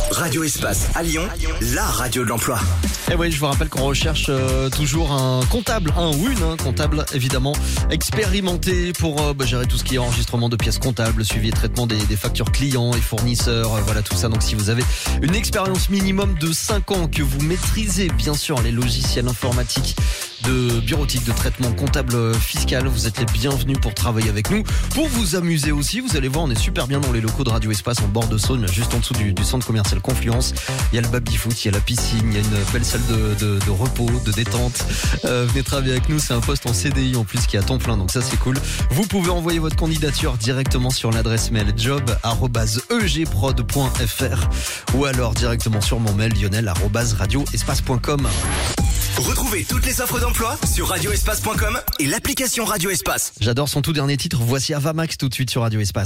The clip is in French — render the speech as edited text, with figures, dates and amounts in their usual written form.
Radio Espace à Lyon, la radio de l'emploi. Et oui, je vous rappelle qu'on recherche toujours un comptable, un ou une comptable évidemment expérimenté pour gérer tout ce qui est enregistrement de pièces comptables, suivi et traitement des factures clients et fournisseurs, voilà tout ça. Donc si vous avez une expérience minimum de 5 ans, que vous maîtrisez bien sûr les logiciels informatiques de bureautique, de traitement comptable fiscal, vous êtes les bienvenus pour travailler avec nous. Pour vous amuser aussi, vous allez voir, on est super bien dans les locaux de Radio Espace en bord de Saône, juste en dessous du centre commercial Confluence. Il y a le baby-foot, il y a la piscine, il y a une belle salle de repos, de détente. Venez travailler avec nous, c'est un poste en CDI en plus qui est à temps plein, donc ça c'est cool. Vous pouvez envoyer votre candidature directement sur l'adresse mail job@egprod.fr ou alors directement sur mon mail lionel@radioespace.com. Retrouvez toutes les offres d'emploi sur radioespace.com et l'application Radio Espace. J'adore son tout dernier titre, voici Avamax tout de suite sur Radio Espace.